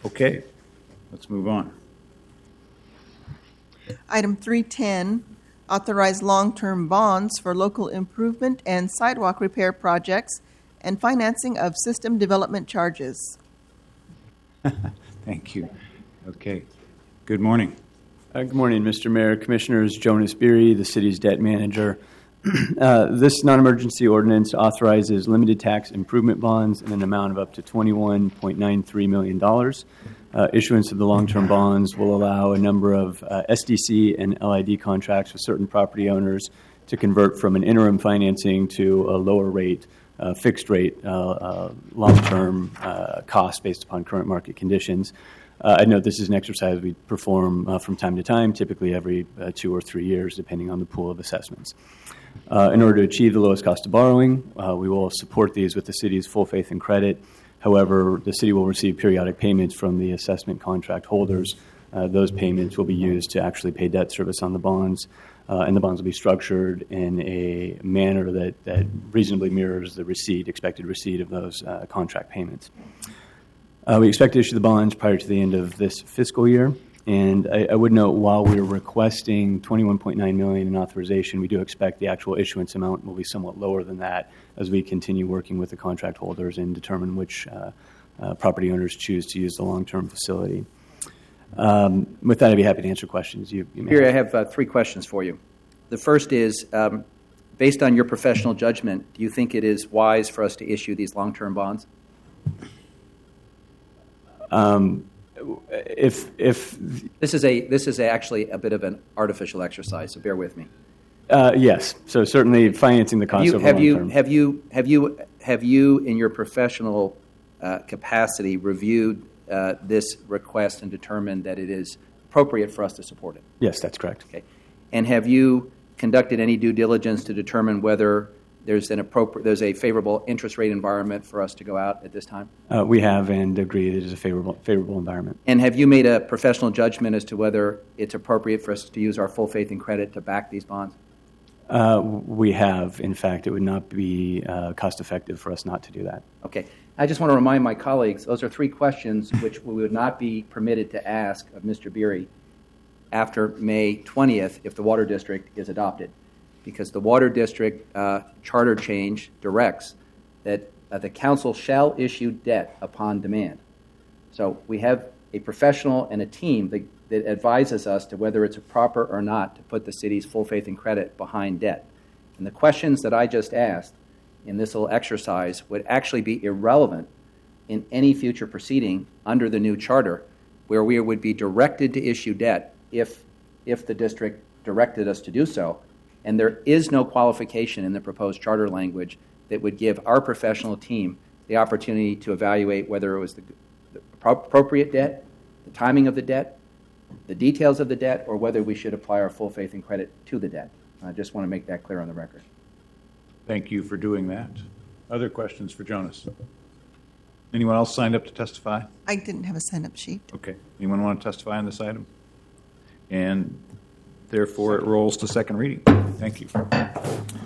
Okay, let's move on. Item 310, authorize long-term bonds for local improvement and sidewalk repair projects and financing of system development charges. Thank you. Okay, good morning. Good morning, Mr. Mayor, Commissioners. Jonas Beery, the city's debt manager. This non-emergency ordinance authorizes limited tax improvement bonds in an amount of up to $21.93 million. Issuance of the long-term bonds will allow a number of SDC and LID contracts with certain property owners to convert from an interim financing to a lower rate, fixed rate, long-term cost based upon current market conditions. I note this is an exercise we perform from time to time, typically every 2 or 3 years, depending on the pool of assessments. In order to achieve the lowest cost of borrowing, we will support these with the city's full faith and credit. However, the city will receive periodic payments from the assessment contract holders. Those payments will be used to actually pay debt service on the bonds, and the bonds will be structured in a manner that reasonably mirrors the expected receipt of those contract payments. We expect to issue the bonds prior to the end of this fiscal year. And I would note, while we're requesting $21.9 million in authorization, we do expect the actual issuance amount will be somewhat lower than that as we continue working with the contract holders and determine which property owners choose to use the long-term facility. With that, I'd be happy to answer questions. Here, I have 3 questions for you. The first is, based on your professional judgment, do you think it is wise for us to issue these long-term bonds? If this is actually a bit of an artificial exercise, so bear with me. Yes, so certainly financing the cost over long term. Have you in your professional capacity reviewed this request and determined that it is appropriate for us to support it? Yes, that's correct. Okay, and have you conducted any due diligence to determine whether there's a favorable interest rate environment for us to go out at this time? We have, and agree that it is a favorable environment. And have you made a professional judgment as to whether it's appropriate for us to use our full faith and credit to back these bonds? We have. In fact, it would not be cost effective for us not to do that. Okay. I just want to remind my colleagues, those are 3 questions which we would not be permitted to ask of Mr. Beery after May 20th if the Water District is adopted, because the Water District charter change directs that the council shall issue debt upon demand. So we have a professional and a team that advises us to whether it's proper or not to put the city's full faith and credit behind debt. And the questions that I just asked in this little exercise would actually be irrelevant in any future proceeding under the new charter, where we would be directed to issue debt if the district directed us to do so. And there is no qualification in the proposed charter language that would give our professional team the opportunity to evaluate whether it was the appropriate debt, the timing of the debt, the details of the debt, or whether we should apply our full faith and credit to the debt. I just want to make that clear on the record. Thank you for doing that. Other questions for Jonas? Anyone else signed up to testify? I didn't have a sign-up sheet. Okay. Anyone want to testify on this item? And therefore, it rolls to second reading. Thank you.